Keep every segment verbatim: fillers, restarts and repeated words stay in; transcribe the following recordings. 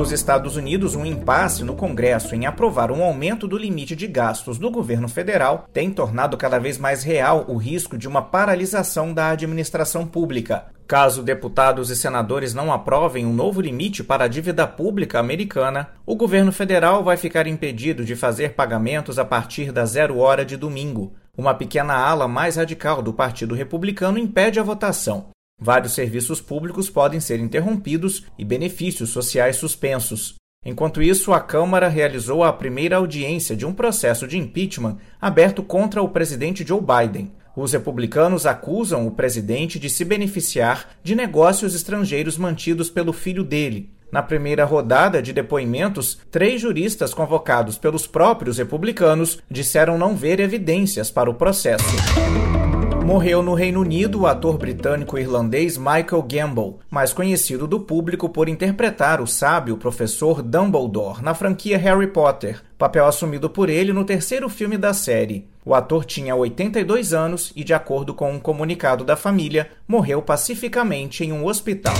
Nos Estados Unidos, um impasse no Congresso em aprovar um aumento do limite de gastos do governo federal tem tornado cada vez mais real o risco de uma paralisação da administração pública. Caso deputados e senadores não aprovem um novo limite para a dívida pública americana, o governo federal vai ficar impedido de fazer pagamentos a partir da zero hora de domingo. Uma pequena ala mais radical do Partido Republicano impede a votação. Vários serviços públicos podem ser interrompidos e benefícios sociais suspensos. Enquanto isso, a Câmara realizou a primeira audiência de um processo de impeachment aberto contra o presidente Joe Biden. Os republicanos acusam o presidente de se beneficiar de negócios estrangeiros mantidos pelo filho dele. Na primeira rodada de depoimentos, três juristas convocados pelos próprios republicanos disseram não ver evidências para o processo. Morreu no Reino Unido o ator britânico-irlandês Michael Gambon, mais conhecido do público por interpretar o sábio professor Dumbledore na franquia Harry Potter, papel assumido por ele no terceiro filme da série. O ator tinha oitenta e dois anos e, de acordo com um comunicado da família, morreu pacificamente em um hospital.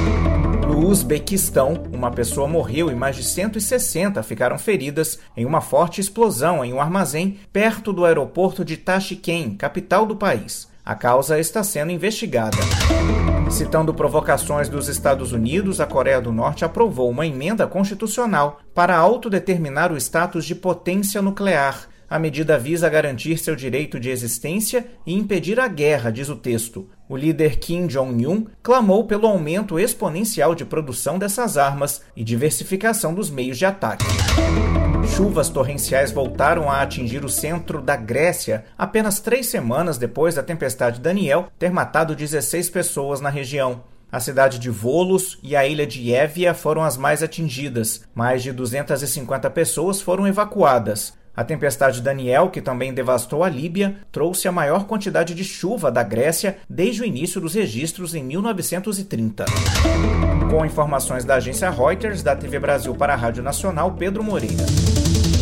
No Uzbequistão, uma pessoa morreu e mais de cento e sessenta ficaram feridas em uma forte explosão em um armazém perto do aeroporto de Tashkent, capital do país. A causa está sendo investigada. Citando provocações dos Estados Unidos, a Coreia do Norte aprovou uma emenda constitucional para autodeterminar o status de potência nuclear. A medida visa garantir seu direito de existência e impedir a guerra, diz o texto. O líder Kim Jong-un clamou pelo aumento exponencial de produção dessas armas e diversificação dos meios de ataque. Chuvas torrenciais voltaram a atingir o centro da Grécia apenas três semanas depois da tempestade Daniel ter matado dezesseis pessoas na região. A cidade de Volos e a ilha de Évia foram as mais atingidas. Mais de duzentas e cinquenta pessoas foram evacuadas. A tempestade Daniel, que também devastou a Líbia, trouxe a maior quantidade de chuva da Grécia desde o início dos registros em mil novecentos e trinta. Com informações da agência Reuters, da T V Brasil para a Rádio Nacional, Pedro Moreira.